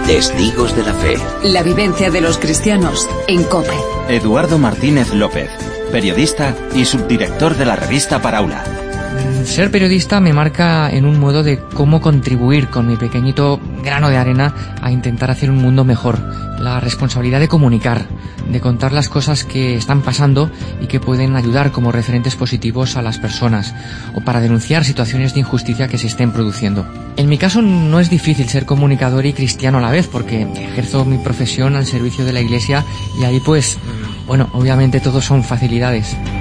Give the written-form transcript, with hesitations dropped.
Testigos de la Fe. La vivencia de los cristianos en COPE. Eduardo Martínez López, periodista y subdirector de la revista Paraula. Ser periodista me marca en un modo de cómo contribuir con mi pequeñito grano de arena a intentar hacer un mundo mejor. La responsabilidad de comunicar, de contar las cosas que están pasando y que pueden ayudar como referentes positivos a las personas, o para denunciar situaciones de injusticia que se estén produciendo. En mi caso no es difícil ser comunicador y cristiano a la vez, porque ejerzo mi profesión al servicio de la Iglesia y ahí obviamente todo son facilidades.